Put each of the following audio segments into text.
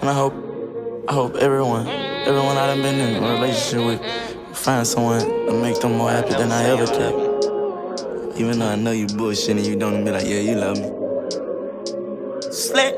And I hope everyone I done been in a relationship with find someone to make them more happy than I ever could. Even though I know you bullshitting, you don't be like, yeah, you love me. Slick.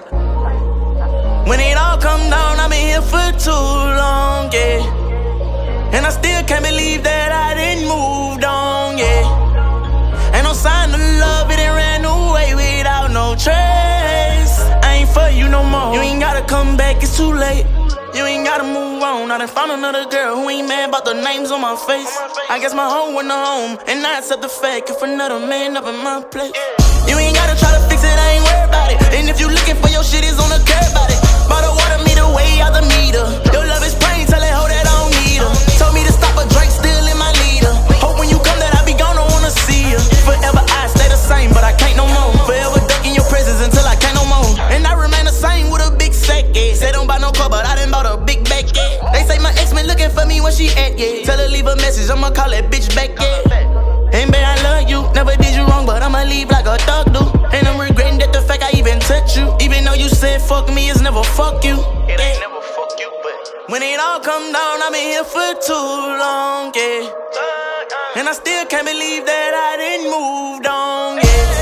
When it all come down, I've been here for too long, yeah. And I still can't believe that I didn't move on, yeah. Ain't no sign of love, it ain't ran away without no trace. I ain't for you no more. You ain't gotta come back, it's too late. You ain't gotta move on. I done found another girl who ain't mad about the names on my face. I guess my home went home, and I accept the fact if another man up in my place. You ain't gotta try to fix it, I ain't worried about it. And if you looking for your shit, it's on the curb about it. Bought a water meter way out the meter. Your love is plain, tell that hoe that I don't need her. Told me to stop a drink, still in my leader. Hope when you come that I be gone, don't wanna see her. Forever I stay the same, but I can't no more. Forever ducking your presence until I can't no more. And I remain the same with a big sack, yeah. Say don't buy no car, but I done bought a big bag, yeah. They say my ex been looking for me when she at, yeah. Tell her leave a message, I'ma call that bitch back, yeah. And babe, I love you, never did you wrong, but I'ma leave like a dog do. And I'm regretting that the fact I even touched you. Even though you said fuck me, it's never fuck you. It ain't never fuck you, but when it all come down, I've been here for too long, yeah. And I still can't believe that I didn't move on,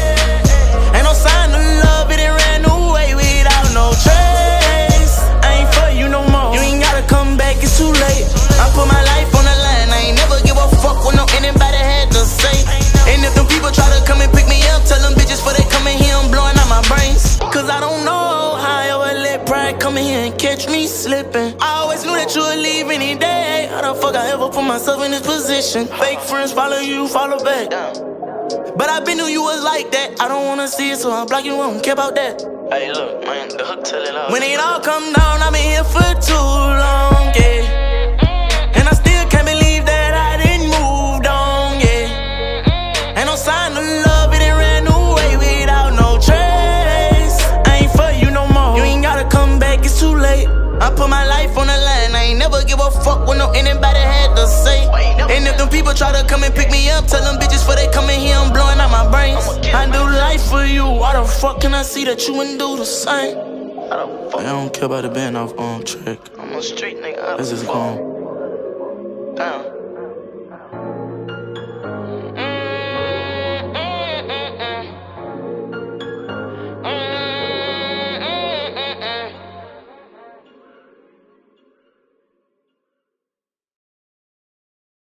yeah. Ain't no sign of love, it ain't ran away without no trace. I ain't for you no more. You ain't gotta come back, it's too late. I put my life on the line, I ain't never give a fuck what no anybody had to say. And if them people try to come and pick me up, tell them bitches before they come in here, I'm blowing out my brains. Cause I don't know how I ever let pride come in here and catch me slipping. I always knew that you would leave any day. How the fuck I ever put myself in this position? Fake friends follow you, follow back. But I been knew you was like that. I don't wanna see it, so I block you, I don't care about that. hey, look, man, the hook tell it all. When it all come down, I've been here for too long, yeah. And I still can't believe that I didn't move on, yeah. Ain't no sign of love, it ain't ran away without no trace. I ain't for you no more. You ain't gotta come back, it's too late. I put my life on the line, I ain't never give a fuck what no anybody had to say. And if them people try to come and pick me up, tell them bitches before they come in here, I'm blowing out my brains. I do life for you, why the fuck can I see that you wouldn't do the same? I don't fuck. I don't care about it being off on track. I'm a street nigga. Let's just go on.